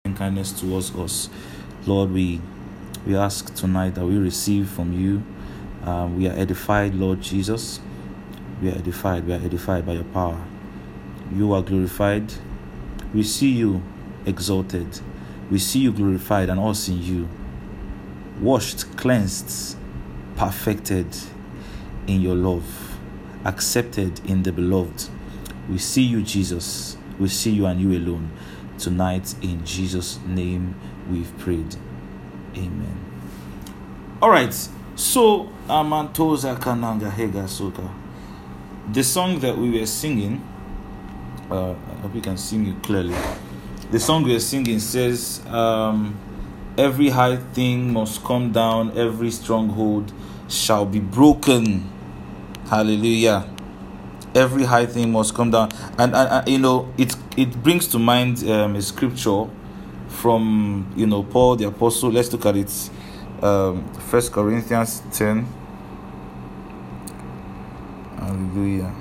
and kindness towards us. Lord, we ask tonight that we receive from you. We are edified, Lord Jesus. We are edified by your power. You are glorified. We see you exalted. We see you glorified and us in you. Washed, cleansed, perfected in your love. Accepted in the beloved. We see you, Jesus. We see you and you alone. Tonight, in Jesus' name, we've prayed. Amen. Alright, so Amantoza Kananga Hega Soka. The song that we were singing, I hope you can sing it clearly. The song we are singing says, every high thing must come down, every stronghold shall be broken. Hallelujah. Every high thing must come down. And it brings to mind a scripture from Paul the Apostle. Let's look at it. 1 Corinthians 10. Hallelujah.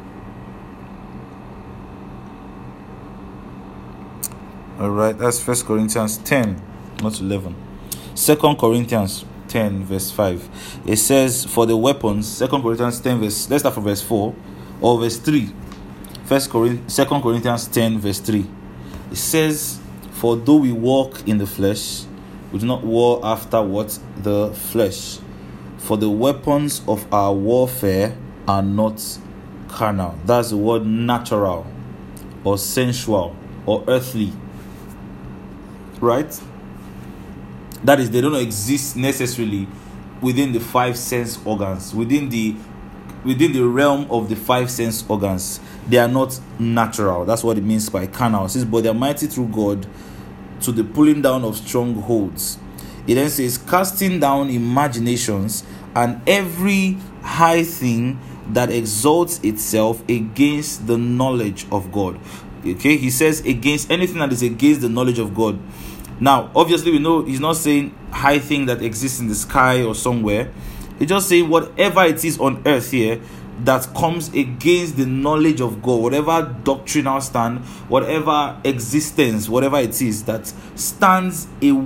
Alright, that's 1 Corinthians 10, not 11. 2 Corinthians 10 verse 5. It says, for the weapons, 2 Corinthians 10 verse, let's start from verse 4 or verse 3. 2 Corinthians 10 verse 3. It says, for though we walk in the flesh, we do not war after what? The flesh. For the weapons of our warfare are not carnal. That's the word natural or sensual or earthly. Right? That is, they don't exist necessarily within the five sense organs, within the realm of the five sense organs. They are not natural. That's what it means by carnal. It says, but they are mighty through God to the pulling down of strongholds. It then says, casting down imaginations and every high thing that exalts itself against the knowledge of God. Okay, he says against anything that is against the knowledge of God. Now, obviously, we know he's not saying high thing that exists in the sky or somewhere. He's just saying whatever it is on earth here that comes against the knowledge of God, whatever doctrinal stand, whatever existence, whatever it is that stands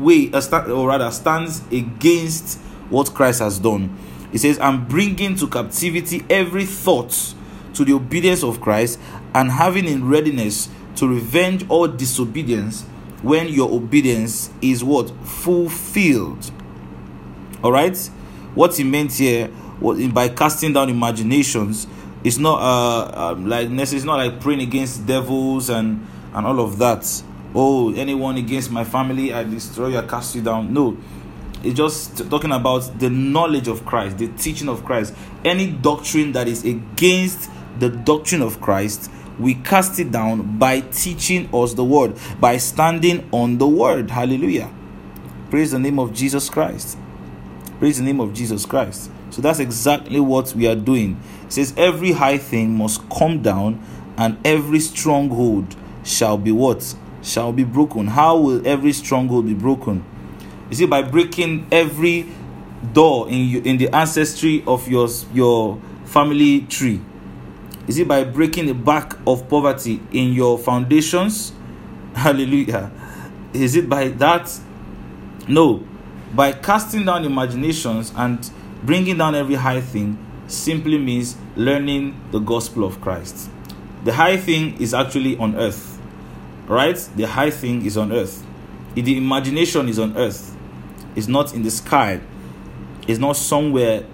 stands against what Christ has done. He says, I'm bringing to captivity every thought to the obedience of Christ, and having in readiness to revenge all disobedience when your obedience is what? Fulfilled. Alright? What he meant here by casting down imaginations is not it's not like praying against devils and all of that. Oh, anyone against my family, I destroy you, I cast you down. No. It's just talking about the knowledge of Christ, the teaching of Christ. Any doctrine that is against the doctrine of Christ, we cast it down by teaching us the word, by standing on the word. Hallelujah. Praise the name of Jesus Christ. Praise the name of Jesus Christ. So that's exactly what we are doing. It says every high thing must come down, and every stronghold shall be what? Shall be broken. How will every stronghold be broken? You see, by breaking every door in the ancestry of your family tree. Is it by breaking the back of poverty in your foundations? Hallelujah. Is it by that? No. By casting down imaginations and bringing down every high thing simply means learning the gospel of Christ. The high thing is actually on earth. Right? The high thing is on earth. The imagination is on earth. It's not in the sky. It's not somewhere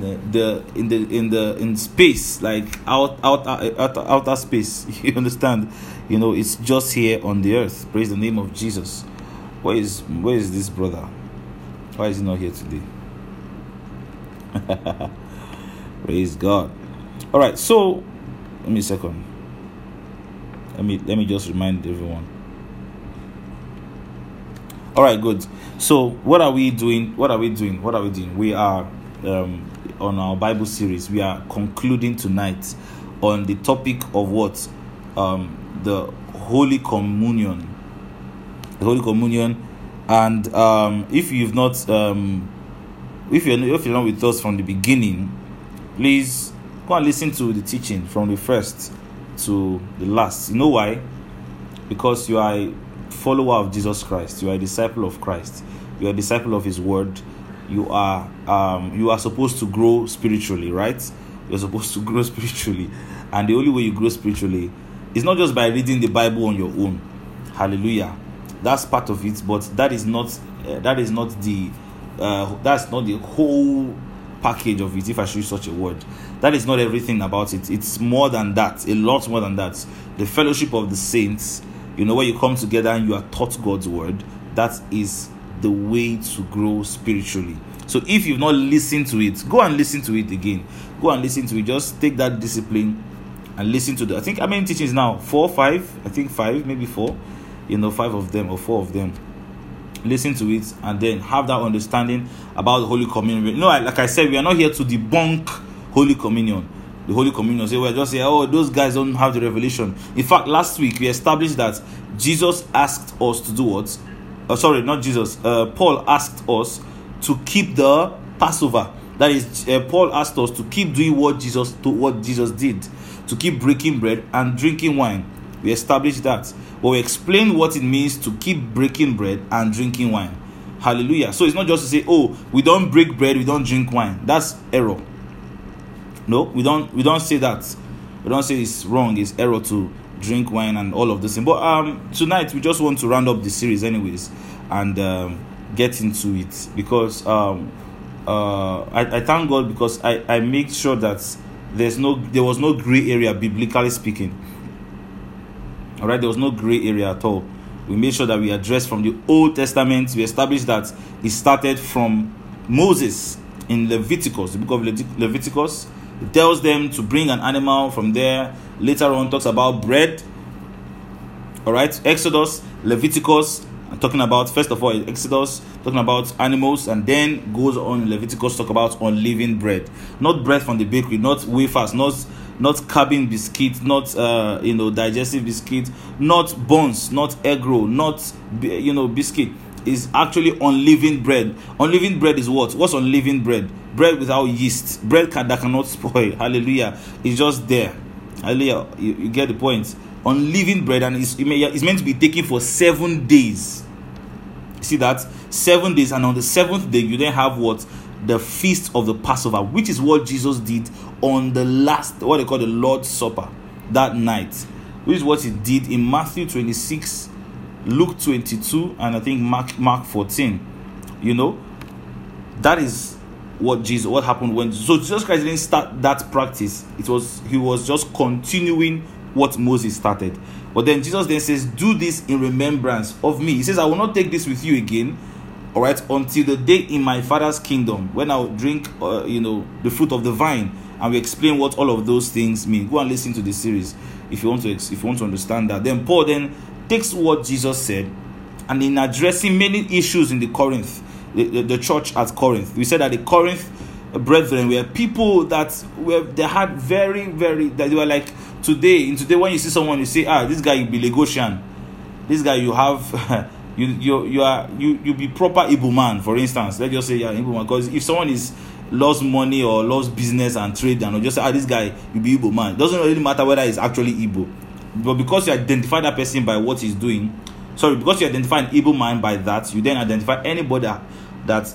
in space, like outer space. You understand? It's just here on the earth. Praise the name of Jesus. Where is this brother? Why is he not here today? Praise God. All right. So, let me a second. Let me just remind everyone. All right, good. So, what are we doing? We are on our Bible series. We are concluding tonight on the topic of what? The Holy Communion. The Holy Communion. And if you're not with us from the beginning, please go and listen to the teaching from the first to the last. You know why? Because you are follower of Jesus Christ, you are a disciple of Christ, you are a disciple of his word, you are supposed to grow spiritually, right? You're supposed to grow spiritually. And the only way you grow spiritually is not just by reading the Bible on your own. Hallelujah. That's part of it, but that's not the whole package of it, if I should use such a word. That is not everything about it. It's more than that, a lot more than that. The fellowship of the saints, where you come together and you are taught God's word, that is the way to grow spiritually. So if you've not listened to it, go and listen to it again. Go and listen to it. Just take that discipline and listen to I think how many teachings now? 4, 5? I think 5, maybe 4. 5 of them or 4 of them. Listen to it and then have that understanding about the Holy Communion. Like I said, we are not here to debunk Holy Communion. The Holy Communion. So we're just saying, those guys don't have the revelation. In fact, last week we established that Jesus asked us to do what? Not Jesus. Paul asked us to keep the Passover. That is, Paul asked us to keep doing what Jesus did, to keep breaking bread and drinking wine. We established that. But we explained what it means to keep breaking bread and drinking wine. Hallelujah. So it's not just to say, we don't break bread, we don't drink wine. That's error. No, we don't say that. We don't say it's wrong, it's error to drink wine and all of this thing. But tonight we just want to round up the series anyways and get into it, because I thank God, because I make sure that there was no gray area, biblically speaking. All right, there was no gray area at all. We made sure that we addressed from the Old Testament. We established that it started from Moses in Leviticus, the book of Leviticus. It tells them to bring an animal from there. Later on, talks about bread. All right, Exodus, Leviticus, talking about, first of all, Exodus, talking about animals, and then goes on Leviticus, talk about unleavened bread. Not bread from the bakery, not wafers, not cabin biscuit, not digestive biscuit, not buns, not egg roll, not biscuit. Is actually unleavened bread. Unleavened bread is what? What's unleavened bread? Bread without yeast. Bread that cannot spoil. Hallelujah. It's just there. Hallelujah. You get the point. Unleavened bread, and it's meant to be taken for 7 days. See that? 7 days, and on the 7th day you then have what? The feast of the Passover, which is what Jesus did on the last, what they call the Lord's Supper, that night, which is what he did in Matthew 26, Luke 22, and I think Mark 14. That is what happened when. So Jesus Christ didn't start that practice. He was just continuing what Moses started. But then Jesus then says, "Do this in remembrance of me." He says, "I will not take this with you again, all right, until the day in my Father's kingdom when I will drink, the fruit of the vine." And we explain what all of those things mean. Go and listen to the series if you want to understand that. Then Paul then takes what Jesus said, and in addressing many issues in the church at Corinth, we said that the Corinth brethren were people that they had very, very, that they were like today when you see someone, you say, this guy, you be Lagosian, this guy, you have you be proper Igbo man, for instance. Let's just say Igbo man, because if someone loves money or loves business and trade, and just say, this guy, you be Igbo man. It doesn't really matter whether he's actually Igbo, but because you identify that person by what he's doing, because you identify an Igbo man by that, you then identify anybody that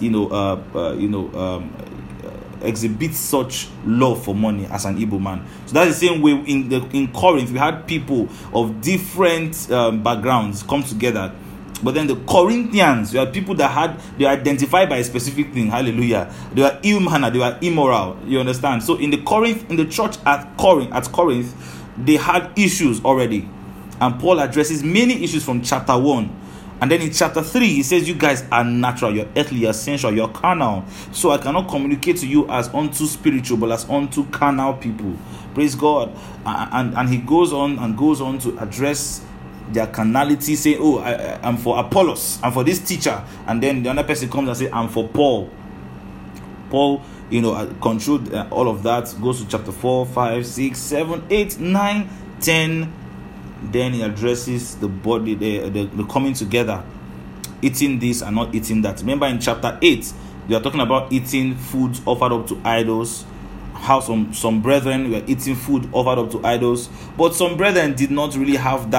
exhibits such love for money as an Igbo man. So that's the same way in Corinth. We had people of different backgrounds come together. But then the Corinthians, you had people they were identified by a specific thing. Hallelujah. They were ill mannered, they were immoral. You understand? So in the church at Corinth, they had issues already. And Paul addresses many issues from chapter 1. And then in chapter 3, he says, you guys are natural, you're earthly, you're sensual, you're carnal. So I cannot communicate to you as unto spiritual, but as unto carnal people. Praise God. And he goes on to address their carnality, say, I'm for Apollos, I'm for this teacher. And then the other person comes and says, I'm for Paul. Paul, controlled all of that, goes to chapter 4, 5, 6, 7, 8, 9, 10. Then he addresses the body, the coming together, eating this and not eating that. Remember in chapter 8, we are talking about eating food offered up to idols. How some brethren were eating food offered up to idols, but some brethren did not really have that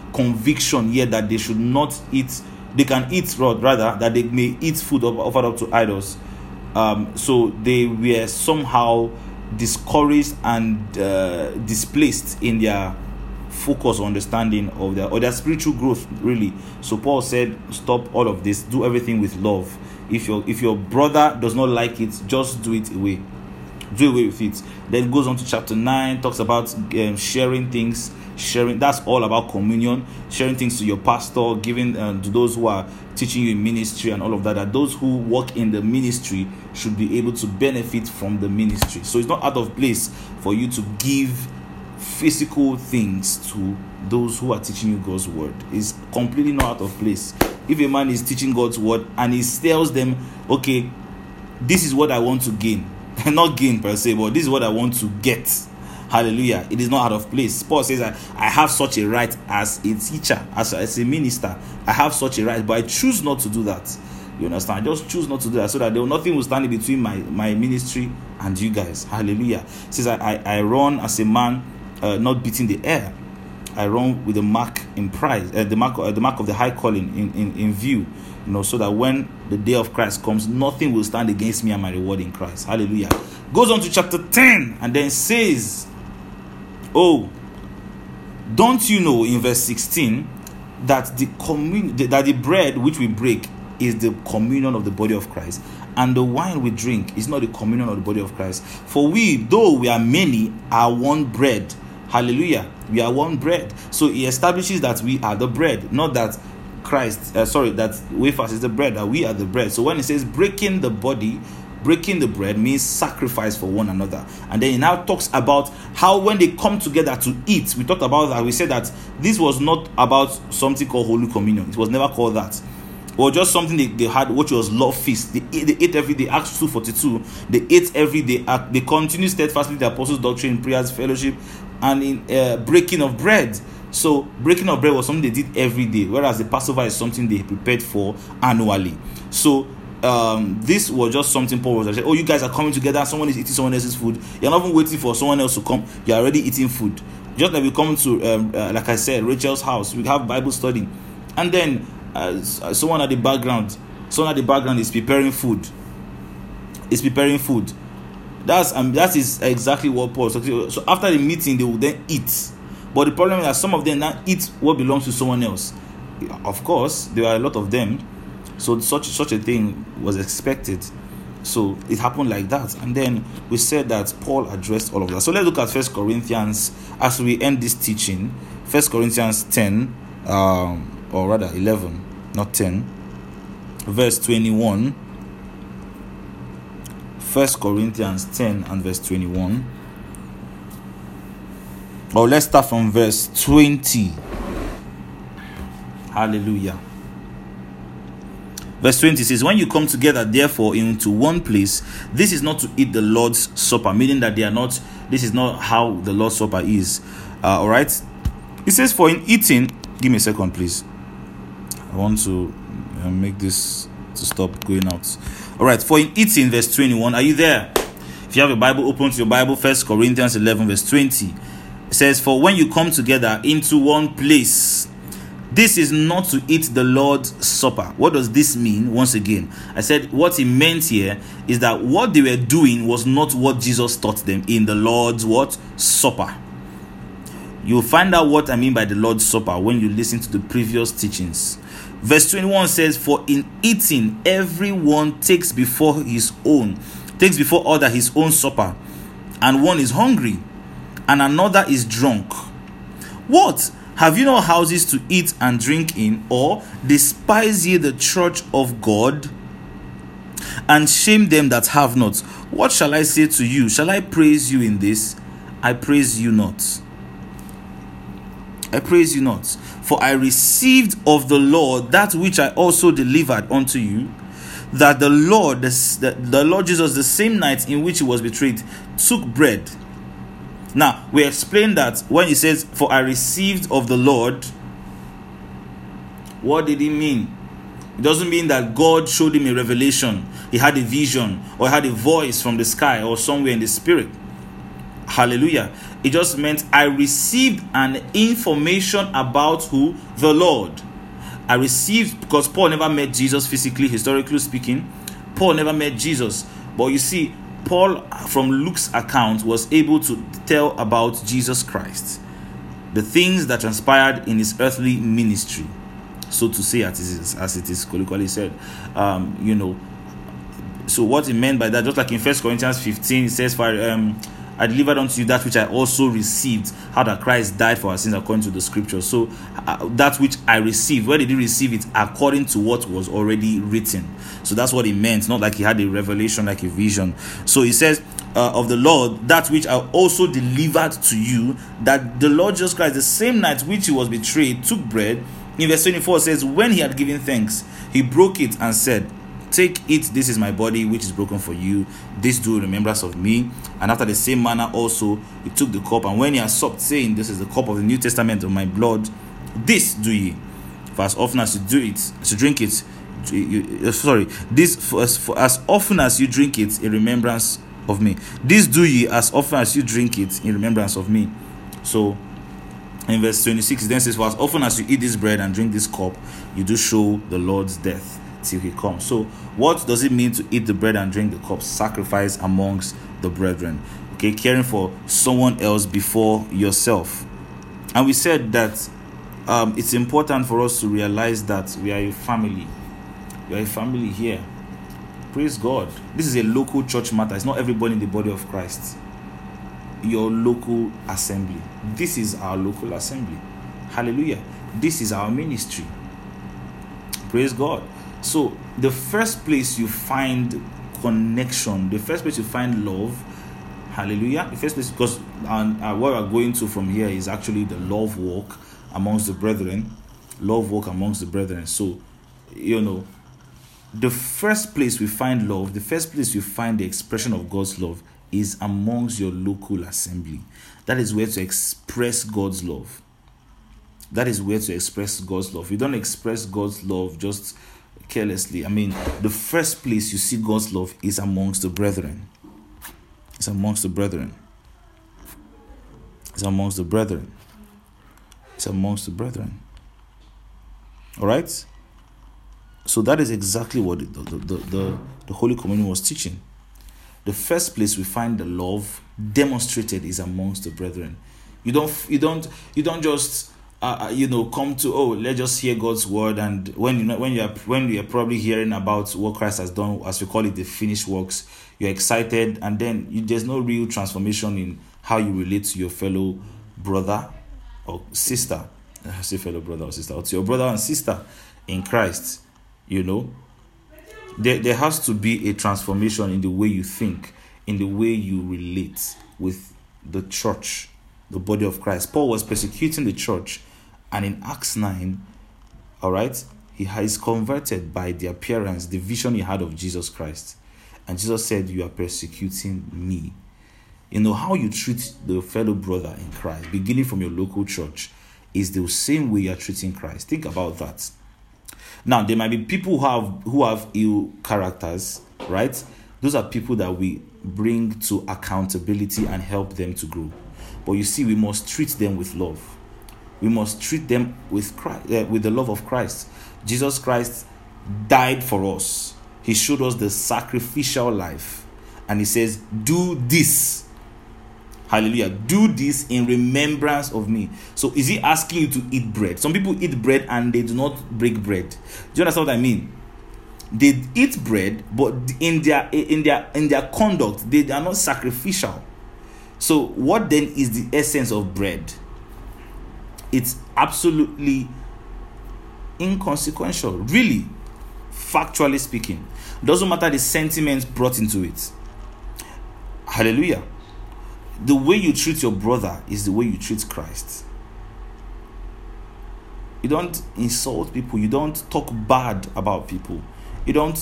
conviction here that they should not eat. They can eat rather that they may eat food offered up to idols. So they were somehow discouraged and displaced in their focus or understanding of their spiritual growth, really. So Paul said, stop all of this, do everything with love. If your brother does not like it, just do it away. Do away with it. Then it goes on to chapter 9, talks about sharing things. That's all about communion, sharing things to your pastor, giving to those who are teaching you in ministry and all of that. That those who work in the ministry should be able to benefit from the ministry. So it's not out of place for you to give physical things to those who are teaching you God's word. It's completely not out of place. If a man is teaching God's word and he tells them, okay, this is what I want to gain, not gain per se, but this is what I want to get, hallelujah, it is not out of place. Paul says that I have such a right as a teacher, as a minister. I have such a right, but I choose not to do that. You understand? I just choose not to do that, so that nothing will stand in between my ministry and you guys. Hallelujah. He says I run as a man, not beating the air. I run with the mark in prize, the mark of the high calling in view, so that when the day of Christ comes, nothing will stand against me and my reward in Christ. Hallelujah. Goes on to chapter 10 and then says, oh, don't you know, in verse 16, that the bread which we break is the communion of the body of Christ, and the wine we drink is not the communion of the body of Christ. For we, though we are many, are one bread. Hallelujah. We are one bread. So he establishes that we are the bread, not that that wafers is the bread, that we are the bread. So when he says breaking the bread means sacrifice for one another. And then he now talks about how when they come together to eat, we talked about that. We said that this was not about something called Holy Communion. It was never called that. Or just something they had, which was love feast. They ate every day. Acts 2:42. They ate every day. They continued steadfastly the apostles' doctrine, prayers, fellowship, and in breaking of bread. So breaking of bread was something they did every day, whereas the Passover is something they prepared for annually. So this was just something Paul was saying, oh, you guys are coming together, someone is eating someone else's food. You're not even waiting for someone else to come. You're already eating food. Just like we come to, like I said, Rachel's house, we have Bible study. And then someone at the background is preparing food. That is exactly what Paul said. So after the meeting, they will then eat. But the problem is that some of them now eat what belongs to someone else. Of course, there are a lot of them. So such a thing was expected. So it happened like that. And then we said that Paul addressed all of that. So let's look at 1 Corinthians as we end this teaching. 1 Corinthians 10, or rather 11, not 10, verse 21. 1 Corinthians 10 and verse 21. Or let's start from verse 20. Hallelujah. Verse 20 says, when you come together therefore into one place, this is not to eat the Lord's Supper, meaning that this is not how the Lord's Supper is. Alright. It says, for in eating, give me a second please. I want to make this to stop going out. Alright, for in eating, verse 21, are you there? If you have a Bible, open to your Bible, 1 Corinthians 11, verse 20. It says, for when you come together into one place, this is not to eat the Lord's Supper. What does this mean? Once again, I said what he meant here is that what they were doing was not what Jesus taught them in the Lord's Supper. You'll find out what I mean by the Lord's Supper when you listen to the previous teachings. Verse 21 says, for in eating, everyone takes before other his own supper, and one is hungry, and another is drunk. What? Have you no houses to eat and drink in? Or despise ye the church of God, and shame them that have not? What shall I say to you? Shall I praise you in this? I praise you not. I praise you not. For I received of the Lord that which I also delivered unto you, that the Lord Jesus, the same night in which he was betrayed, took bread. Now, we explained that when he says, for I received of the Lord, what did he mean? It doesn't mean that God showed him a revelation. He had a vision, or he had a voice from the sky or somewhere in the spirit. Hallelujah. It just meant I received an information about who? The Lord. I received, because Paul never met Jesus physically, historically speaking. Paul never met Jesus. But you see, Paul, from Luke's account, was able to tell about Jesus Christ, the things that transpired in his earthly ministry, so to say, as it is colloquially said. So what he meant by that, just like in 1 Corinthians 15, it says, "For I delivered unto you that which I also received, how that Christ died for our sins according to the scriptures." So that which I received, where did he receive it? According to what was already written. So that's what he meant, not like he had a revelation, like a vision. So he says, of the Lord, that which I also delivered to you, that the Lord Jesus Christ, the same night which he was betrayed, took bread. In verse 24 it says, when he had given thanks, he broke it and said, "Take it, this is my body which is broken for you. This do in remembrance of me." And after the same manner also he took the cup, and when he had supped, saying, "This is the cup of the New Testament of my blood. This do ye, for as often as you do it, as you drink it, as often as you drink it in remembrance of me. This do ye as often as you drink it in remembrance of me." So in verse 26 it then says, "For as often as you eat this bread and drink this cup, you do show the Lord's death till he comes." So what does it mean to eat the bread and drink the cup? Sacrifice amongst the brethren. Okay, caring for someone else before yourself. And we said that it's important for us to realize that we are a family. We are a family here. Praise God. This is a local church matter. It's not everybody in the body of Christ. Your local assembly. This is our local assembly. Hallelujah. This is our ministry. Praise God. So the first place you find connection, the first place you find love, hallelujah, the first place, because what we're going to from here is actually the love walk amongst the brethren. Love walk amongst the brethren. So, the first place we find love, the first place you find the expression of God's love is amongst your local assembly. That is where to express God's love. That is where to express God's love. You don't express God's love just carelessly. I mean, the first place you see God's love is amongst the brethren. It's amongst the brethren. It's amongst the brethren. It's amongst the brethren. All right? So that is exactly what the Holy Communion was teaching. The first place we find the love demonstrated is amongst the brethren. You don't just come to, let's just hear God's word, and when you are probably hearing about what Christ has done, as we call it, the finished works, you're excited, and then there's no real transformation in how you relate to your fellow brother or sister. I say fellow brother or sister, or to your brother and sister in Christ. There has to be a transformation in the way you think, in the way you relate with the church, the body of Christ. Paul was persecuting the church, and in Acts 9, all right, he is converted by the appearance, the vision he had of Jesus Christ. And Jesus said, "You are persecuting me." How you treat the fellow brother in Christ, beginning from your local church, is the same way you are treating Christ. Think about that. Now, there might be people who have ill characters, right? Those are people that we bring to accountability and help them to grow. But you see, we must treat them with love. We must treat them with Christ, with the love of Christ. Jesus Christ died for us. He showed us the sacrificial life. And he says, "Do this." Hallelujah. "Do this in remembrance of me." So is he asking you to eat bread? Some people eat bread and they do not break bread. Do you understand what I mean? They eat bread, but in their conduct, they are not sacrificial. So what then is the essence of bread? It's absolutely inconsequential, really, factually speaking. Doesn't matter the sentiments brought into it. Hallelujah. The way you treat your brother is the way you treat Christ. You don't insult people. You don't talk bad about people. You don't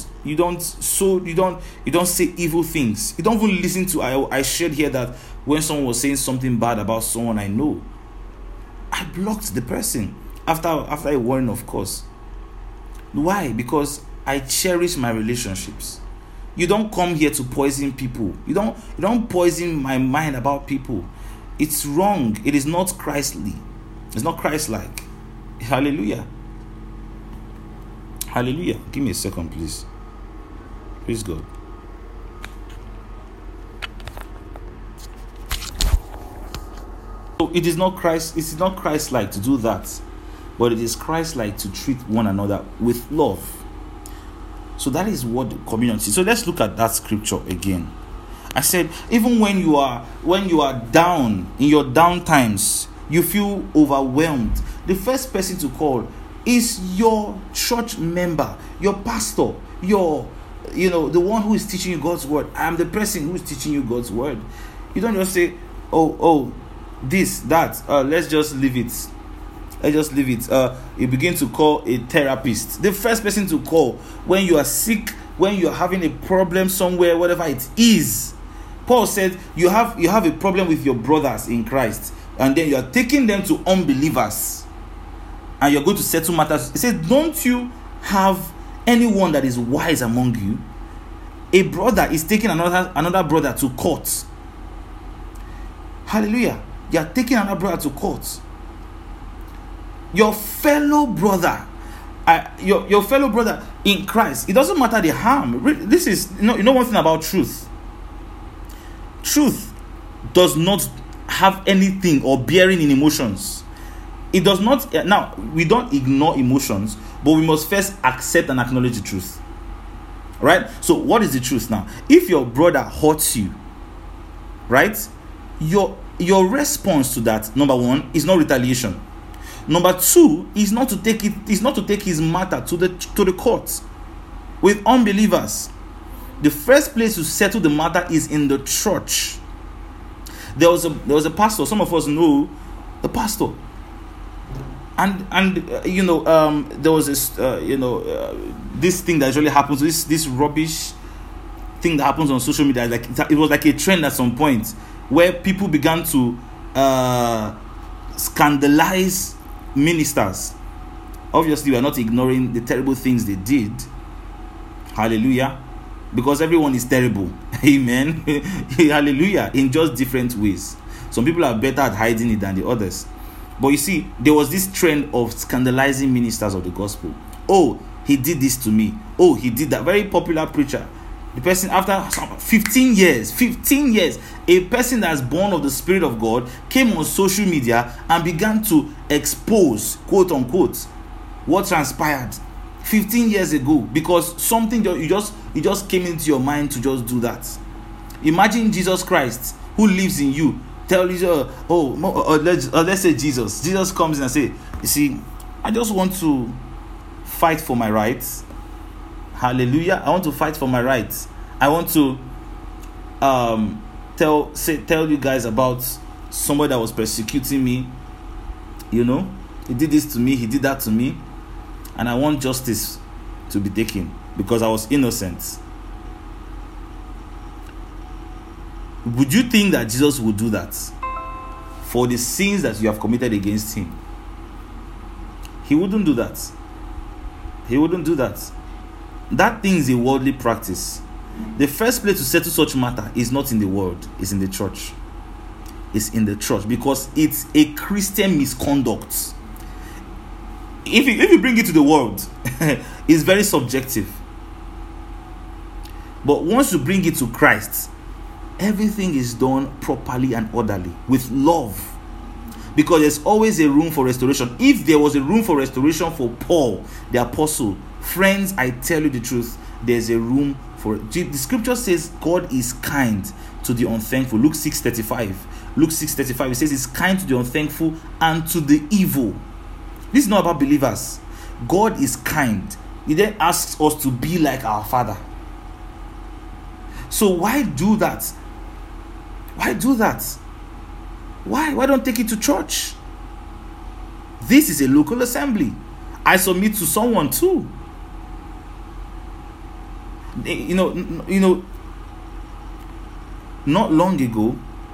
say evil things. You don't even listen to. I shared here that when someone was saying something bad about someone I know, I blocked the person after a warning, of course. Why? Because I cherish my relationships. You don't come here to poison people. You don't poison my mind about people. It's wrong. It is not Christly. It's not Christ-like. Hallelujah. Hallelujah. Give me a second, please. Praise God. So it is not Christ-like to do that, but it is Christ-like to treat one another with love. So that is what the community. So let's look at that scripture again. I said, even when you are down, in your down times, you feel overwhelmed, the first person to call is your church member, your pastor, the one who is teaching you God's word. I am the person who is teaching you God's word. You don't just say, oh, this, that, let's just leave it. You begin to call a therapist. The first person to call when you are sick, when you are having a problem somewhere, whatever it is. Paul said you have a problem with your brothers in Christ, and then you are taking them to unbelievers, and you're going to settle matters. He said, don't you have anyone that is wise among you? A brother is taking another brother to court. Hallelujah. You are taking another brother to court. Your fellow brother, your fellow brother in Christ, it doesn't matter the harm. This is, you know one thing about truth. Truth does not have anything or bearing in emotions. It does not. Now, we don't ignore emotions, but we must first accept and acknowledge the truth. Right? So what is the truth now? If your brother hurts you, right, your response to that, number one, is not retaliation. Number two is not to take his matter to the court with unbelievers. The first place to settle the matter is in the church. There was a pastor. Some of us know the pastor, and there was this this thing that usually happens. This rubbish thing that happens on social media. Like it was like a trend at some point where people began to scandalize ministers. Obviously, we are not ignoring the terrible things they did. Hallelujah. Because everyone is terrible. Amen. Hallelujah. In just different ways. Some people are better at hiding it than the others. But you see, there was this trend of scandalizing ministers of the gospel. Oh, he did this to me. Oh, he did that. Very popular preacher. The person, after 15 years, a person that's born of the Spirit of God came on social media and began to expose, quote unquote, what transpired 15 years ago, because something it just came into your mind to just do that. Imagine Jesus Christ, who lives in you, tell you, let's say Jesus comes in and say, you see, I just want to fight for my rights. Hallelujah. I want to fight for my rights. I want to tell you guys about somebody that was persecuting me. He did this to me, he did that to me, and I want justice to be taken because I was innocent. Would you think that Jesus would do that for the sins that you have committed against him? He wouldn't do that. He wouldn't do that. That thing is a worldly practice. The first place to settle such matter is not in the world, it's in the church. It's in the church because it's a Christian misconduct. If you bring it to the world, it's very subjective. But once you bring it to Christ, everything is done properly and orderly with love. Because there's always a room for restoration. If there was a room for restoration for Paul, the apostle, friends, I tell you the truth, there's a room for it. The scripture says God is kind to the unthankful. Luke 6:35. It says he's kind to the unthankful and to the evil. This is not about believers. God is kind. He then asks us to be like our Father. So why do that? Why do that? Why don't take it to church? This is a local assembly. I submit to someone too. Not long ago,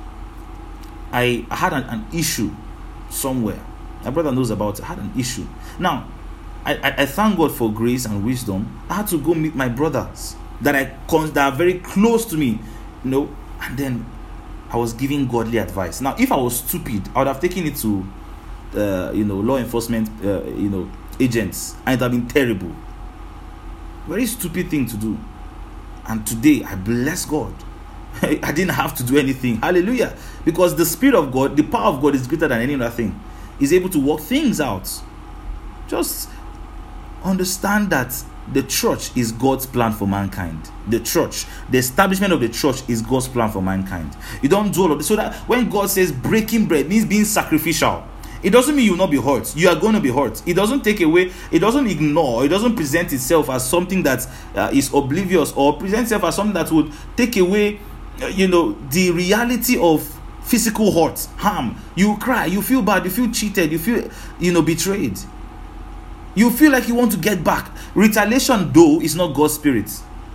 I had an issue somewhere. My brother knows about it. I had an issue. Now, I thank God for grace and wisdom. I had to go meet my brothers. that are very close to me, and then I was giving godly advice. Now, if I was stupid, I would have taken it to law enforcement agents, and it would have been terrible. Very stupid thing to do. And today I bless God. I didn't have to do anything. Hallelujah. Because the Spirit of God, the power of God is greater than any other thing. He's able to work things out. Just understand that the church is God's plan for mankind. The church, the establishment of the church is God's plan for mankind. You don't do all of this. So that when God says breaking bread means being sacrificial, it doesn't mean you will not be hurt. You are going to be hurt. It doesn't take away, it doesn't ignore, it doesn't present itself as something that is oblivious, or present itself as something that would take away, the reality of physical hurt, harm. You cry, you feel bad, you feel cheated, you feel, betrayed. You feel like you want to get back. Retaliation, though, is not God's spirit.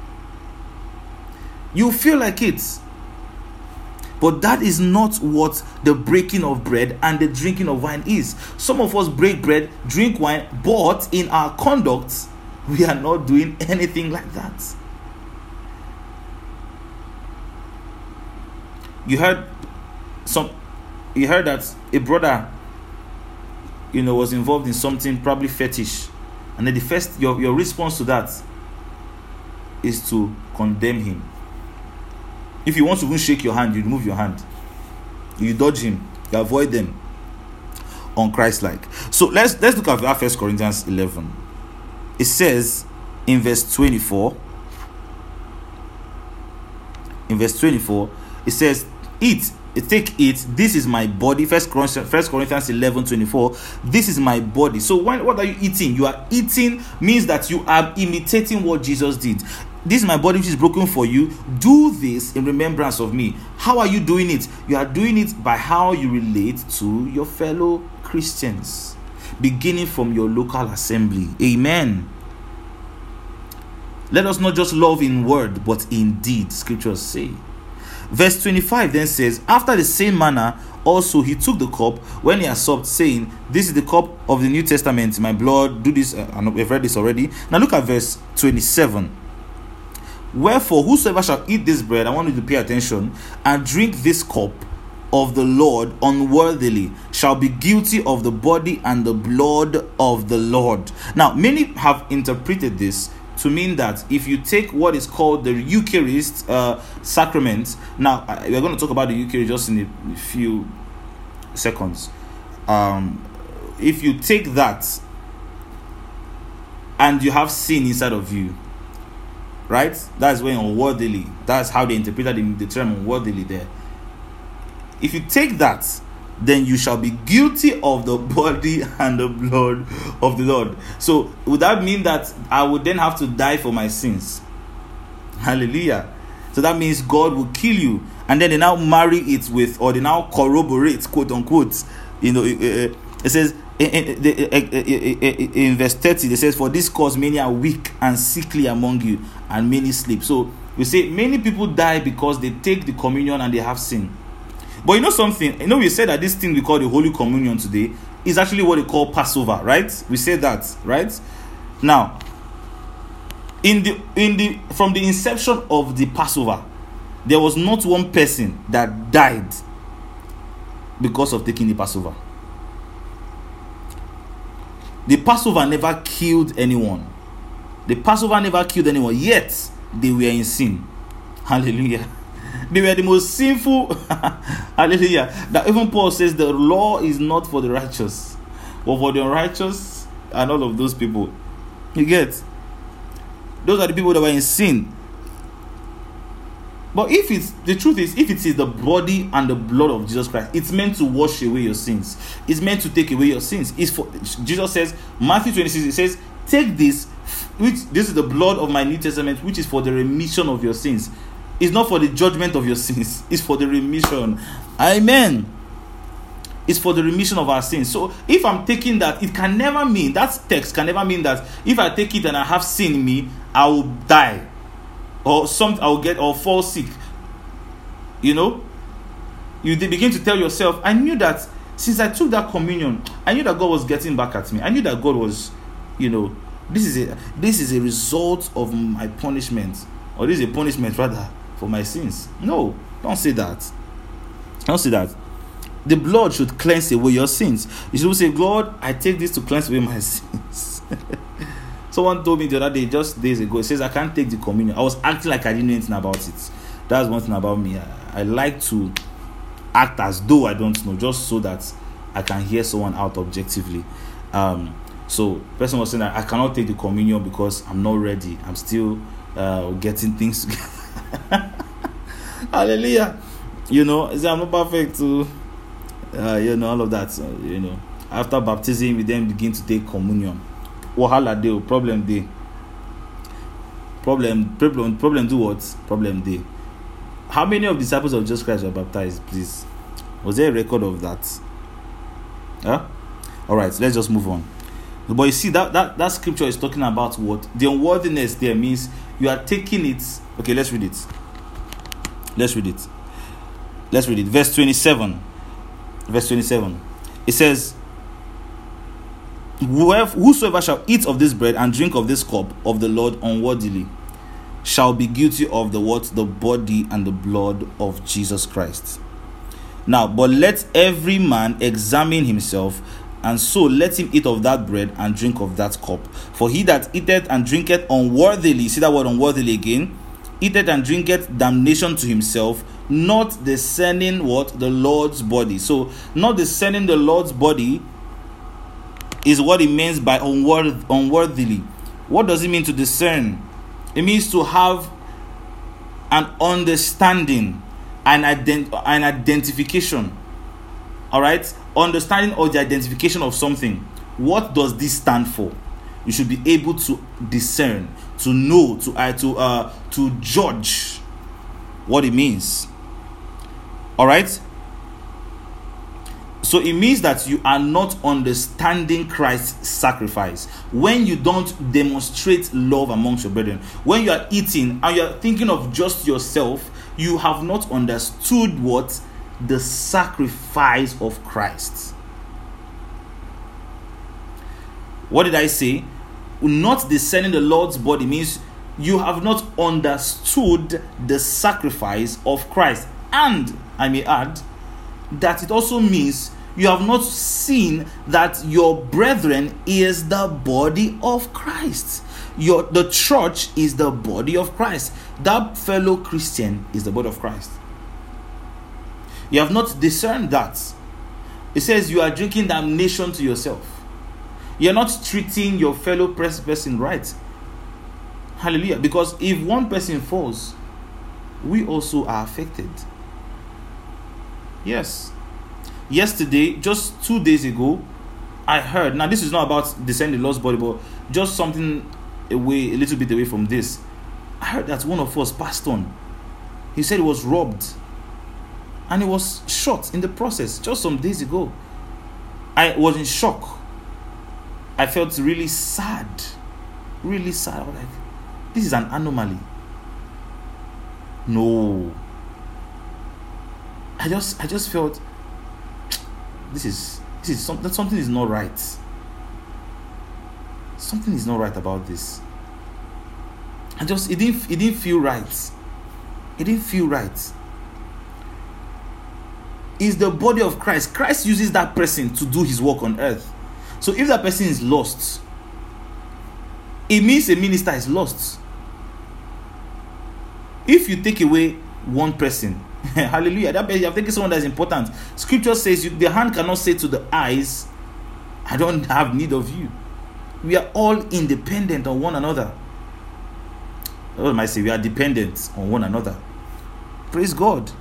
You feel like it. But that is not what the breaking of bread and the drinking of wine is. Some of us break bread, drink wine, but in our conduct, we are not doing anything like that. You heard that a brother, was involved in something, probably fetish, and then the first your response to that is to condemn him. If you want to even shake your hand, you remove your hand, you dodge him, you avoid them. Unchristlike. So let's look at 1 Corinthians 11. It says in verse 24. In verse 24, it says, take it, this is my body. 1 Corinthians 11:24. This is my body. So what are you eating? You are eating means that you are imitating what Jesus did. This is my body which is broken for you. Do this in remembrance of me. How are you doing it? You are doing it by how you relate to your fellow Christians, beginning from your local assembly. Amen. Let us not just love in word, but in deed, scriptures say. Verse 25 then says, after the same manner also he took the cup when he had supped, saying, this is the cup of the New Testament, my blood. Do this. We've read this already. Now look at verse 27. Wherefore whosoever shall eat this bread, I want you to pay attention, and drink this cup of the Lord unworthily, shall be guilty of the body and the blood of the Lord. Now many have interpreted this to mean that if you take what is called the Eucharist sacrament, now we're going to talk about the Eucharist just in a few seconds. If you take that and you have sin inside of you, right? That's when unworthily, that's how they interpreted the term unworthily there. If you take that, then you shall be guilty of the body and the blood of the Lord. So would that mean that I would then have to die for my sins? Hallelujah. So that means God will kill you, and then they now marry it with, or they now corroborate, quote unquote. It says in verse 30, it says, for this cause many are weak and sickly among you, and many sleep. So we say many people die because they take the communion and they have sin. But you know something? We said that this thing we call the Holy Communion today is actually what they call Passover, right? We said that, right? Now, from the inception of the Passover, there was not one person that died because of taking the Passover. The Passover never killed anyone. The Passover never killed anyone, yet they were in sin. Hallelujah. They were the most sinful. Hallelujah. That even Paul says the law is not for the righteous, but for the unrighteous and all of those people. You get? Those are the people that were in sin. But if it is the body and the blood of Jesus Christ, it's meant to wash away your sins. It's meant to take away your sins. Jesus says, Matthew 26, it says, take this is the blood of my New Testament, which is for the remission of your sins. It's not for the judgment of your sins. It's for the remission. Amen. It's for the remission of our sins. So if I'm taking that, it can never mean, that text can never mean that if I take it and I have sin in me, I will die. Or I will get or fall sick. You begin to tell yourself, I knew that since I took that communion, I knew that God was getting back at me. I knew that God was, this is a result of my punishment or this is a punishment rather for my sins. No, don't say that. Don't say that. The blood should cleanse away your sins. You should say, Lord, I take this to cleanse away my sins. Someone told me the other day, just days ago, it says, I can't take the communion. I was acting like I didn't know anything about it. That's one thing about me. I like to act as though I don't know, just so that I can hear someone out objectively. So the person was saying that I cannot take the communion because I'm not ready. I'm still getting things together. Hallelujah. I'm not perfect to all of that. After baptism, we then begin to take communion. Wahala day, problem day. Problem do what? Problem day. How many of the disciples of Jesus Christ were baptized, please? Was there a record of that? Alright, let's just move on. But you see, that scripture is talking about what? The unworthiness there means you are taking it. Okay, let's read it. Verse 27. It says, whosoever shall eat of this bread and drink of this cup of the Lord unworthily shall be guilty of the what? The body and the blood of Jesus Christ. Now, but let every man examine himself, and so let him eat of that bread and drink of that cup. For he that eateth and drinketh unworthily, see that word unworthily again, eateth and drinketh damnation to himself, not discerning what? The Lord's body. So, not discerning the Lord's body is what it means by unworthily. What does it mean to discern? It means to have an understanding, an identification. Alright? Understanding or the identification of something. What does this stand for? You should be able to discern, to know, to judge what it means. Alright? So it means that you are not understanding Christ's sacrifice. When you don't demonstrate love amongst your brethren, when you are eating and you are thinking of just yourself, you have not understood what? The sacrifice of Christ. What did I say? Not discerning the Lord's body means you have not understood the sacrifice of Christ. And I may add that it also means you have not seen that your brethren is the body of Christ. The church is the body of Christ. That fellow Christian is the body of Christ. You have not discerned that. It says you are drinking damnation to yourself. You are not treating your fellow person right. Hallelujah. Because if one person falls, we also are affected. Yes. Yesterday, just 2 days ago, I heard, now this is not about discerning the Lord's body, but just something a little bit away from this. I heard that one of us passed on. He said he was robbed. And he was shot in the process just some days ago. I was in shock. I felt really sad. Really sad. I was like, this is an anomaly. No. I just felt something is not right. Something is not right about this. It didn't feel right. It didn't feel right. Is the body of Christ. Christ uses that person to do his work on earth. So if that person is lost, it means a minister is lost. If you take away one person, hallelujah, that person, you have taken someone that is important. Scripture says the hand cannot say to the eyes, I don't have need of you. We are all independent on one another. What am I saying? We are dependent on one another. Praise God.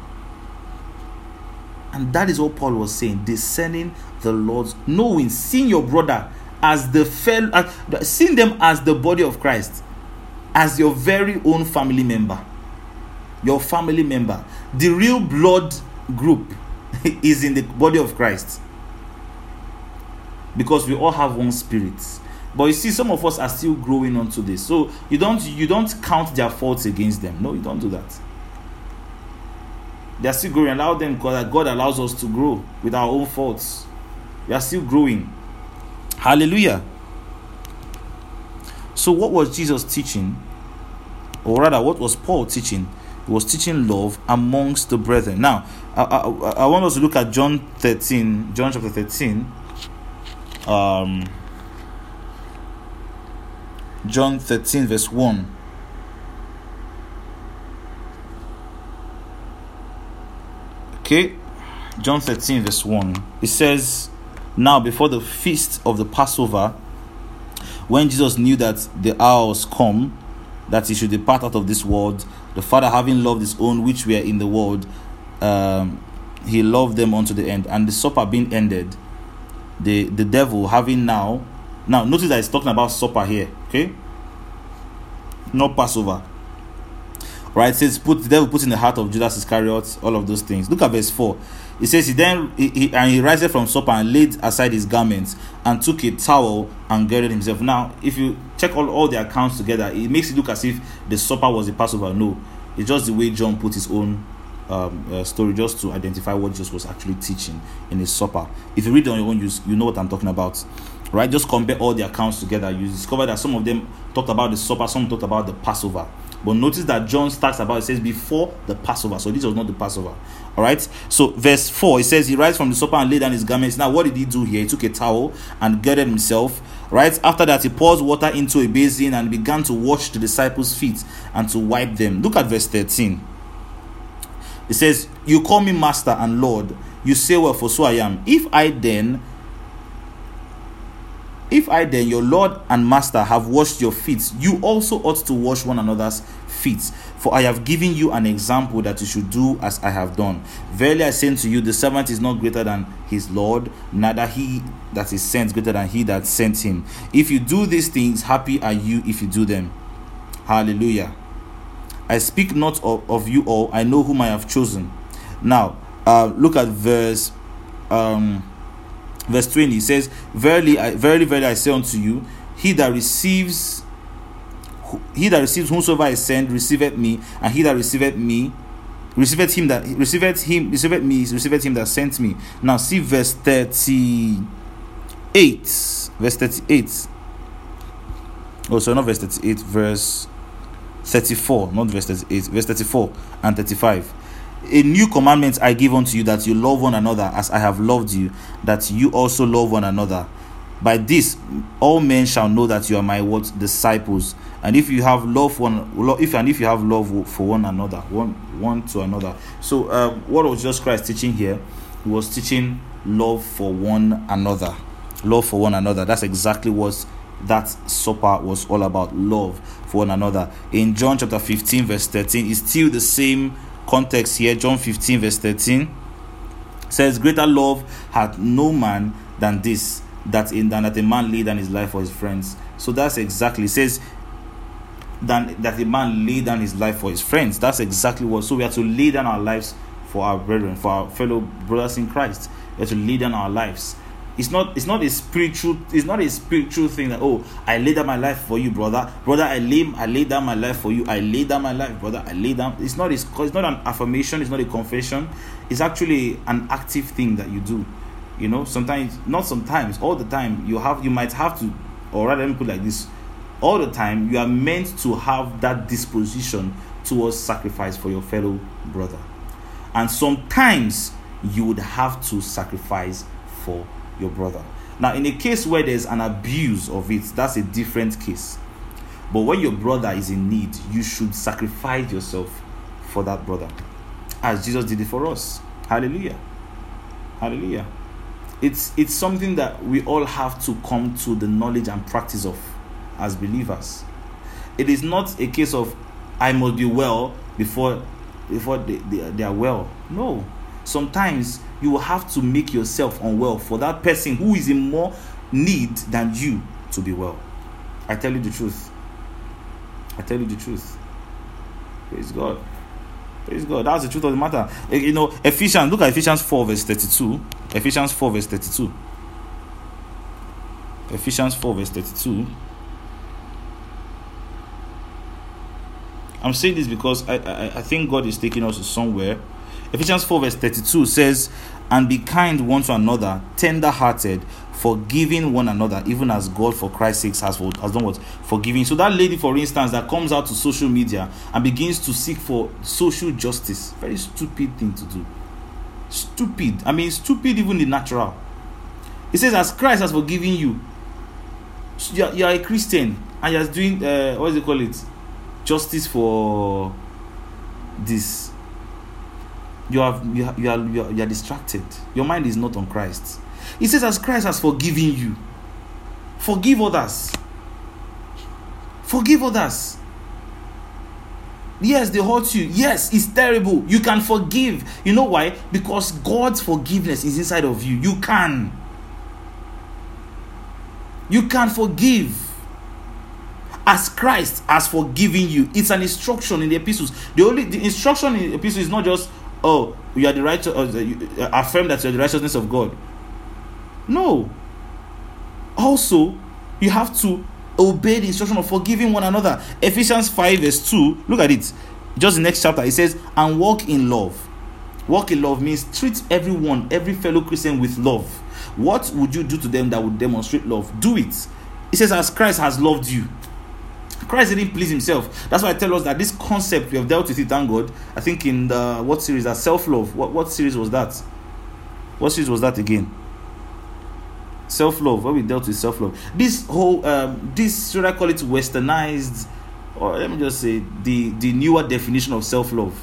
And that is what Paul was saying, discerning the Lord's, knowing, seeing your brother as seeing them as the body of Christ, as your very own family member. Your family member. The real blood group is in the body of Christ. Because we all have one spirit. But you see, some of us are still growing onto this. So you don't count their faults against them. No, you don't do that. They are still growing. Allow them, because God allows us to grow with our own faults. We are still growing. Hallelujah. So what was Jesus teaching? Or rather, what was Paul teaching? He was teaching love amongst the brethren. Now, I want us to look at John chapter 13. John 13 verse 1. Okay, John 13 verse 1. It says, now before the feast of the Passover, when Jesus knew that the hour was come, that he should depart out of this world, the Father having loved his own which were in the world, he loved them unto the end. And the supper being ended, the devil having now notice that it's talking about supper here, okay, not Passover, right? It says the devil put in the heart of Judas Iscariot all of those things. Look at verse 4. It says, he riseth from supper and laid aside his garments and took a towel and girded himself. Now, if you check all the accounts together, it makes it look as if the supper was the Passover. No, it's just the way John put his own story, just to identify what Jesus was actually teaching in his supper. If you read it on your own, you know what I'm talking about, right? Just compare all the accounts together. You discover that some of them talked about the supper, some talked about the Passover. But notice that John starts about, it says before the Passover. So this was not the Passover. Alright. So verse 4, it says he rises from the supper and laid down his garments. Now what did he do here? He took a towel and girded himself. Right. After that, he pours water into a basin and began to wash the disciples' feet and to wipe them. Look at verse 13. It says, you call me master and Lord. You say, well, for so I am. If I then, your Lord and Master, have washed your feet, you also ought to wash one another's feet. For I have given you an example that you should do as I have done. Verily I say unto you, the servant is not greater than his Lord, neither he that is sent greater than he that sent him. If you do these things, happy are you if you do them. Hallelujah. I speak not of you all, I know whom I have chosen. Now, look at verse 20. It says, verily I say unto you, he that receives whomsoever I send receiveth me, and he that receiveth me receiveth him that sent me. Now see verse 38. Verse 38. Oh, sorry, not verse 38, verse 34, not verse 38, verse 34 and 35. A new commandment I give unto you, that you love one another as I have loved you, that you also love one another. By this all men shall know that you are my disciples, and if you have love for one another, one to another. So what was Jesus Christ teaching here? He was teaching love for one another. Love for one another. That's exactly what that supper was all about. Love for one another. In John chapter 15 verse 13, it's still the same context here. John 15 verse 13 says, greater love hath no man than this, that a man lay down his life for his friends. So that's exactly, it says that a man lay down his life for his friends. That's exactly what. So we have to lay down our lives for our brethren, for our fellow brothers in Christ. We have to lay down our lives. It's not a spiritual thing that, oh, I lay down my life for you, brother. I lay down my life for you. I lay down my life, brother. I lay down. It's not an affirmation. It's not a confession. It's actually an active thing that you do. You know, all the time you might have to, or rather, let me put it like this: all the time you are meant to have that disposition towards sacrifice for your fellow brother, and sometimes you would have to sacrifice for your brother. Now, in a case where there's an abuse of it, that's a different case. But when your brother is in need, you should sacrifice yourself for that brother, as Jesus did it for us. Hallelujah. Hallelujah. It's something that we all have to come to the knowledge and practice of as believers. It is not a case of I must be well before they are well. No. Sometimes you will have to make yourself unwell for that person who is in more need than you to be well. I tell you the truth. Praise God. Praise God. That's the truth of the matter. You know, look at Ephesians 4 verse 32. Ephesians 4 verse 32. Ephesians 4 verse 32. I'm saying this because I think God is taking us somewhere. Ephesians 4 verse 32 says, and be kind one to another, tender-hearted, forgiving one another, even as God for Christ's sake has done what? Forgiving. So that lady, for instance, that comes out to social media and begins to seek for social justice, very stupid thing to do. Stupid. I mean, stupid even in natural. It says, as Christ has forgiven you, you are a Christian and you're doing what do they call it? Justice for this. You are distracted. Your mind is not on Christ. It says, as Christ has forgiven you, forgive others. Forgive others. Yes, they hurt you. Yes, it's terrible. You can forgive. You know why? Because God's forgiveness is inside of you. You can forgive. As Christ has forgiven you. It's an instruction in the epistles. The instruction in the epistles is not just, oh, you are the righteous, affirm that you are the righteousness of God. No. Also, you have to obey the instruction of forgiving one another. Ephesians 5 verse 2, look at it. Just the next chapter, it says, and walk in love. Walk in love means treat everyone, every fellow Christian with love. What would you do to them that would demonstrate love? Do it. It says, as Christ has loved you. Christ didn't please himself. That's why I tell us that this concept, we have dealt with it, thank God. I think in the, what series? That self-love. What series was that? What series was that again? Self-love, where we dealt with self-love. This whole, this, should I call it westernized, or let me just say, the newer definition of self-love.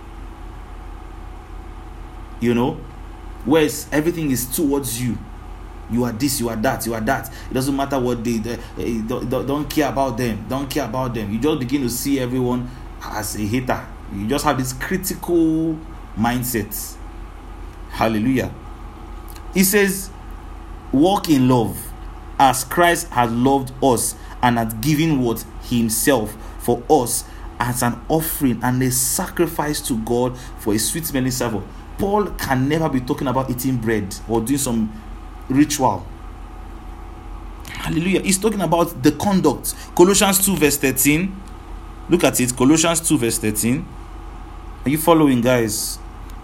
You know, where everything is towards you. You are this, you are that, you are that. It doesn't matter what they don't care about them. Don't care about them. You just begin to see everyone as a hater. You just have this critical mindset. Hallelujah. He says, walk in love as Christ has loved us and has given what? Himself for us as an offering and a sacrifice to God for a sweet smelling savour. Paul can never be talking about eating bread or doing some ritual. Hallelujah. He's talking about the conduct. Colossians 2 verse 13. Look at it. Colossians 2 verse 13. Are you following, guys?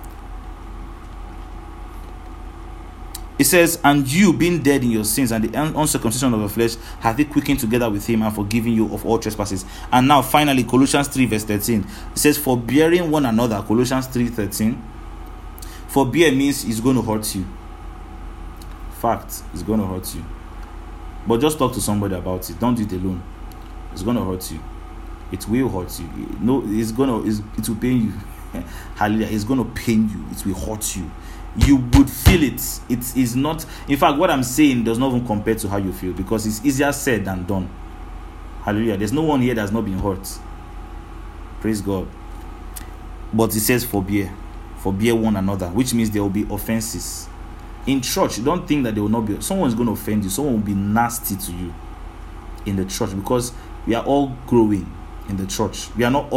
It says, and you being dead in your sins and the uncircumcision of the flesh hath he quickened together with him and forgiven you of all trespasses. And now finally Colossians 3 verse 13. It says, forbearing one another. Colossians 3:13. Forbear means it's going to hurt you. Fact, it's going to hurt you. But just talk to somebody about it. Don't do it alone. It's going to hurt you. It will hurt you. No, it will pain you. Hallelujah. It's going to pain you. It will hurt you. You would feel it. It is not. In fact, what I'm saying does not even compare to how you feel, because it's easier said than done. Hallelujah. There's no one here that's not been hurt. Praise God. But it says forbear. Forbear one another, which means there will be offenses. In church, you don't think that there will not be. Someone is going to offend you. Someone will be nasty to you in the church, because we are all growing in the church. We are not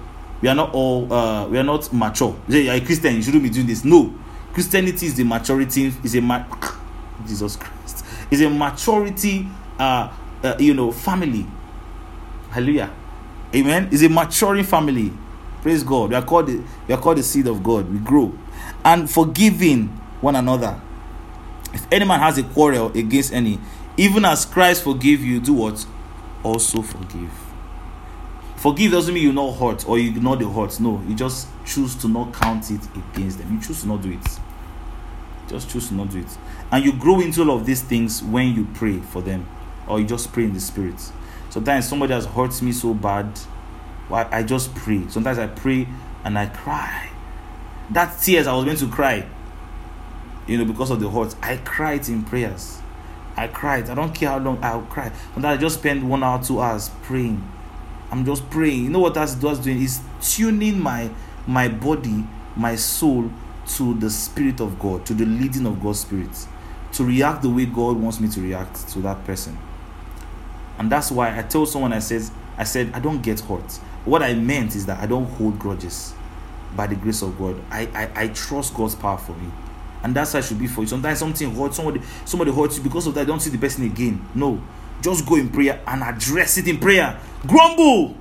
mature. You say, you're a Christian, you shouldn't be doing this. No. Christianity is the maturity, Jesus Christ. Is a maturity family. Hallelujah. Amen. It's a maturing family. Praise God. We are called the seed of God. We grow. And forgiving one another. If any man has a quarrel against any, even as Christ forgave you, do what? Also forgive. Forgive doesn't mean you not hurt or you ignore the hurt. No, you just choose to not count it against them. You choose to not do it. Just choose to not do it. And you grow into all of these things when you pray for them, or you just pray in the spirit. Sometimes somebody has hurt me so bad, I just pray. Sometimes I pray and I cry. That tears I was meant to cry, because of the hurt, I cried in prayers. I cried. I don't care how long I'll cry. Sometimes I just spend 1 hour, 2 hours praying. I'm just praying. You know what that's doing? Is tuning my body, my soul to the Spirit of God, to the leading of God's Spirit, to react the way God wants me to react to that person. And that's why I told someone, I said I don't get hurt. What I meant is that I don't hold grudges. By the grace of God, I trust God's power for me, and that's how it should be for you. Sometimes something hurts, somebody hurts you, because of that, don't see the person again. No, just go in prayer and address it in prayer. Grumble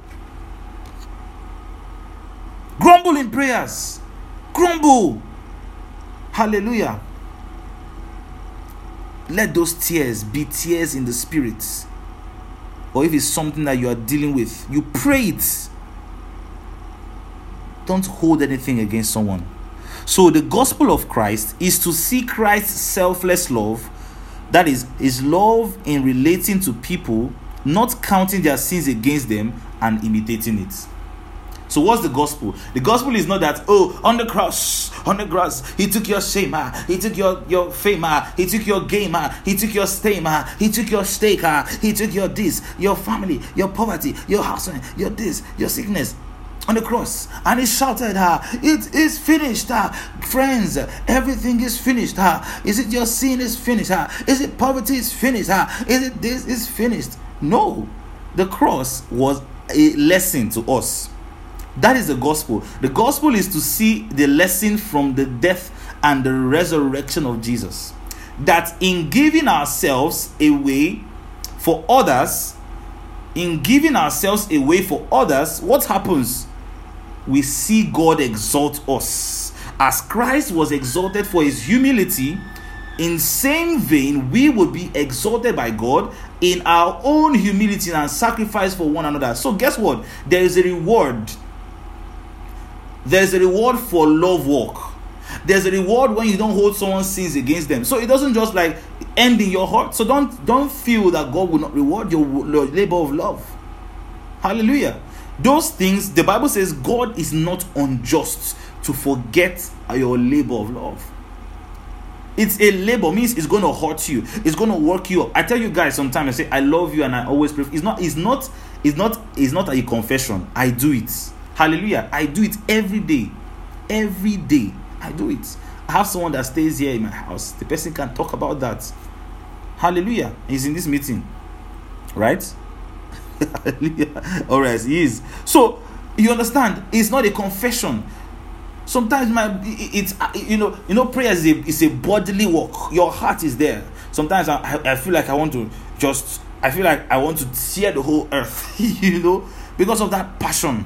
in prayers. Grumble. Hallelujah. let those tears be tears in the spirit. Or if it's something that you are dealing with, you pray it. Don't hold anything against someone. So the gospel of Christ is to see Christ's selfless love, that is, his love in relating to people, not counting their sins against them and imitating it. So what's the gospel? The gospel is not that, on the cross, he took your shame, he took your fame, he took your game, he took your stay, he took your stake, he took your this, your family, your poverty, your house, your this, your sickness. On the cross, and he shouted, it is finished, friends, everything is finished. Is it your sin is finished? Is it poverty is finished? Is it this is finished? No, the cross was a lesson to us. That is the gospel. The gospel is to see the lesson from the death and the resurrection of Jesus, that in giving ourselves away for others, what happens? We see God exalt us. As Christ was exalted for his humility, in same vein we would be exalted by God in our own humility and sacrifice for one another. So guess what? There is a reward. There's a reward for love walk. There's a reward when you don't hold someone's sins against them. So it doesn't just like end in your heart. So don't feel that God will not reward your labor of love. Hallelujah. Those things, the Bible says God is not unjust to forget your labor of love. It's a labor, means it's going to hurt you. It's going to work you up. I tell you guys sometimes, I say I love you and I always pray. It's not a confession. I do it. Hallelujah. I do it every day. Every day I do it. I have someone that stays here in my house. The person can talk about that. Hallelujah. He's in this meeting. Right? Hallelujah. Alright, he is. So you understand, it's not a confession. Sometimes prayer is a bodily work. Your heart is there. Sometimes I feel like I want to tear the whole earth, because of that passion.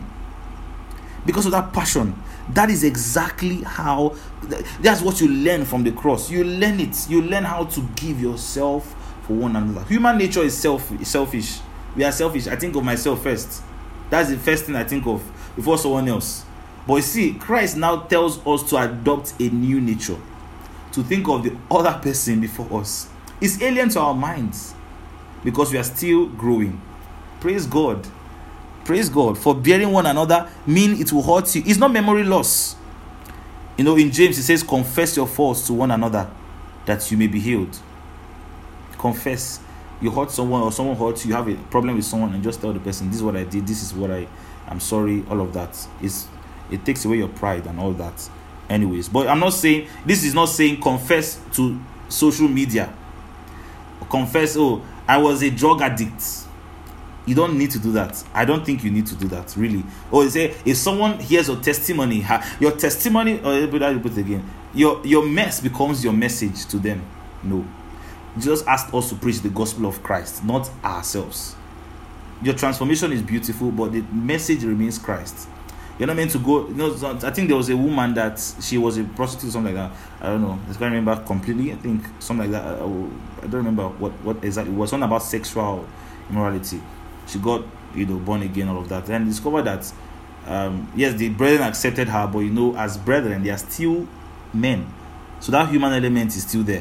That is exactly how, that's what you learn from the cross. You learn it. You learn how to give yourself for one another. Human nature is selfish. We are selfish. I think of myself first. That's the first thing I think of before someone else. But you see, Christ now tells us to adopt a new nature, to think of the other person before us. It's alien to our minds because we are still growing. Praise God. Praise God. Forbearing one another mean it will hurt you. It's not memory loss. In James it says, confess your faults to one another that you may be healed. Confess. You hurt someone or someone hurts you, you have a problem with someone, and just tell the person, this is what I did, this is what I'm sorry, all of that. It takes away your pride and all that. Anyways, but this is not saying confess to social media. Confess, I was a drug addict. You don't need to do that. I don't think you need to do that, really. Or say, if someone hears your testimony, your testimony, or put it again, your mess becomes your message to them. No. Jesus asked us to preach the gospel of Christ, not ourselves. Your transformation is beautiful, but the message remains Christ. You're not meant to go. I think there was a woman that she was a prostitute, something like that. I don't know. I can't remember completely. I think something like that. I don't remember what exactly it was. Something about sexual immorality. She got born again, all of that, and discovered that yes, the brethren accepted her, but as brethren, they are still men. So that human element is still there.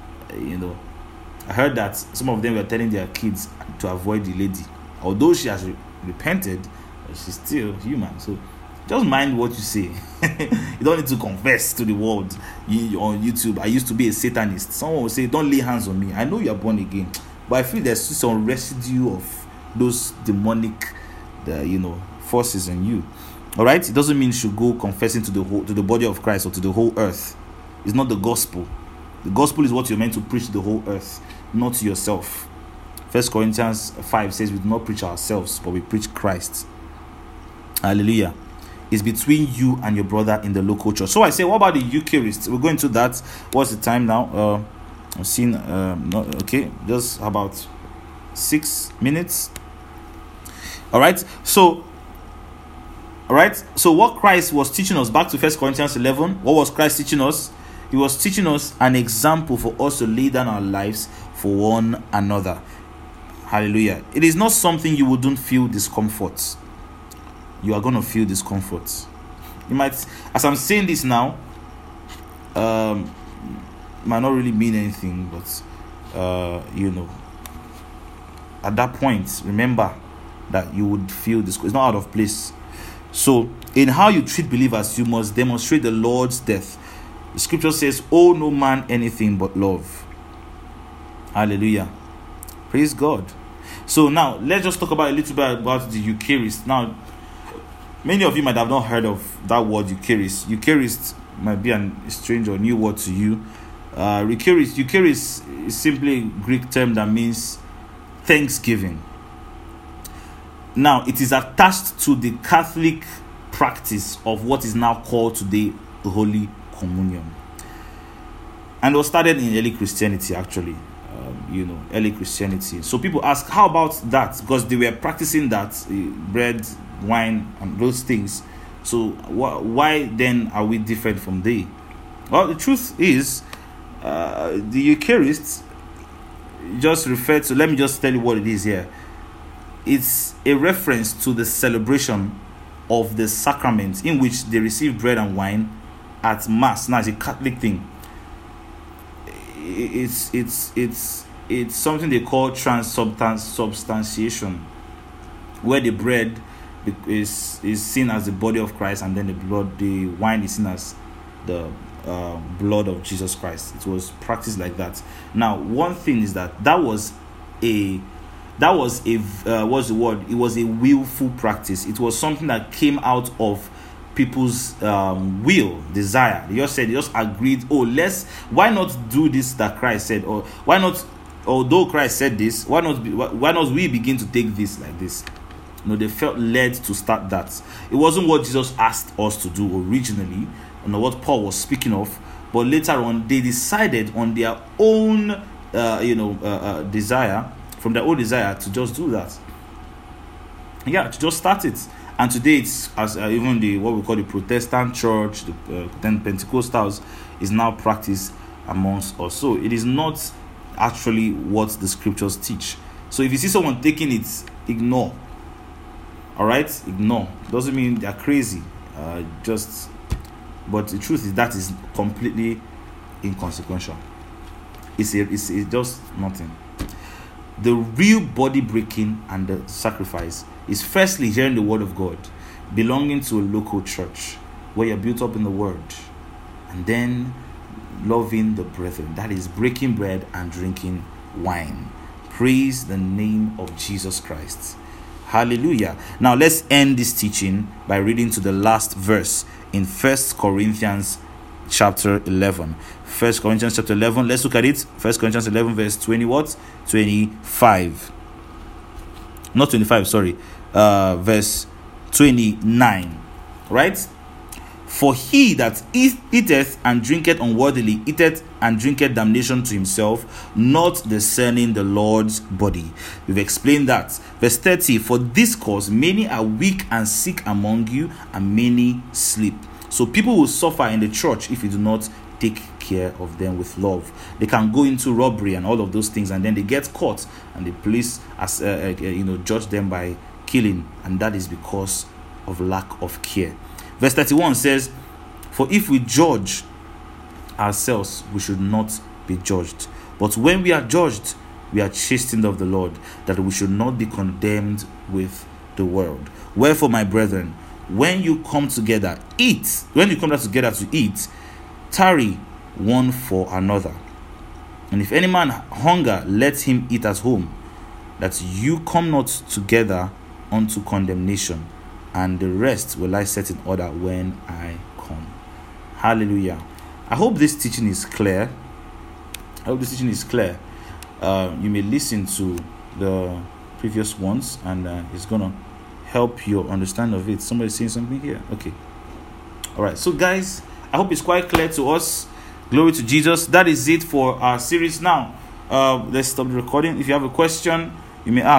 I heard that some of them were telling their kids to avoid the lady. Although she has repented, she's still human. So just mind what you say. You don't need to confess to the world on YouTube. I used to be a Satanist. Someone will say, don't lay hands on me. I know you are born again, but I feel there's some residue of those demonic forces in you. All right, it doesn't mean you should go confessing to the body of Christ or to the whole earth. It's not the gospel. The gospel is what you're meant to preach to the whole earth, not to yourself. 1 Corinthians 5 says we do not preach ourselves, but we preach Christ. Hallelujah. It's between you and your brother in the local church. So I say, what about the Eucharist? We're going to that. What's the time now? I've seen just about 6 minutes. All right. So what Christ was teaching us, back to 1 Corinthians 11, what was Christ teaching us? He was teaching us an example for us to lay down our lives for one another. Hallelujah. It is not something you wouldn't feel discomfort. You are going to feel discomfort. You might, as I'm saying this now, might not really mean anything, but at that point, remember that you would feel this. It's not out of place. So, in how you treat believers, you must demonstrate the Lord's death. The scripture says, "Owe no man anything but love." Hallelujah. Praise God. So now, let's just talk about a little bit about the Eucharist. Now, many of you might have not heard of that word Eucharist. Eucharist might be a strange or new word to you. Eucharist is simply a Greek term that means thanksgiving. Now, it is attached to the Catholic practice of what is now called today Holy Communion. And it was started in early Christianity, actually. Early Christianity. So people ask, how about that? Because they were practicing that, bread, wine, and those things. So why then are we different from they? Well, the truth is, the Eucharist just referred to, let me just tell you what it is here. It's a reference to the celebration of the sacrament in which they receive bread and wine at Mass. Now, it's a Catholic thing. It's something they call transubstantiation, where the bread is seen as the body of Christ, and then the wine is seen as the blood of Jesus Christ. It was practiced like that. Now, one thing is that was a what's the word? It was a willful practice. It was something that came out of people's will, desire. They just agreed, why not do this that Christ said, or why not, although Christ said this, why not we begin to take this like this? They felt led to start that. It wasn't what Jesus asked us to do originally, what Paul was speaking of, but later on they decided on their own desire, from their own desire, to just do that. To just start it. And today it's as even what we call the Protestant church, the Pentecostals, is now practiced amongst us. So it is not actually what the scriptures teach. So if you see someone taking it, ignore. All right, ignore. Doesn't mean they're crazy. But the truth is that is completely inconsequential. It's just nothing. The real body breaking and the sacrifice is firstly hearing the word of God, belonging to a local church where you're built up in the word, and then loving the brethren. That is breaking bread and drinking wine. Praise the name of Jesus Christ. Hallelujah. Now let's end this teaching by reading to the last verse in 1 Corinthians chapter 11. 1 Corinthians chapter 11. Let's look at it. 1 Corinthians 11 verse 20 what? 25. Not 25, sorry. Verse 29. Right? For he that eateth and drinketh unworthily eateth and drinketh damnation to himself, not discerning the Lord's body. We've explained that. Verse 30. For this cause many are weak and sick among you, and many sleep. So people will suffer in the church if you do not take care of them with love. They can go into robbery and all of those things, and then they get caught, and the police judge them by killing, and that is because of lack of care. Verse 31 says, for if we judge ourselves, we should not be judged. But when we are judged, we are chastened of the Lord, that we should not be condemned with the world. Wherefore, my brethren, when you come together, eat. When you come together to eat, tarry one for another. And if any man hunger, let him eat at home, that you come not together unto condemnation. And the rest will I set in order when I come. Hallelujah. I hope this teaching is clear. You may listen to the previous ones, and it's going to help your understanding of it. Somebody saying something here? Okay. All right. So, guys, I hope it's quite clear to us. Glory to Jesus. That is it for our series now. Let's stop the recording. If you have a question, you may ask.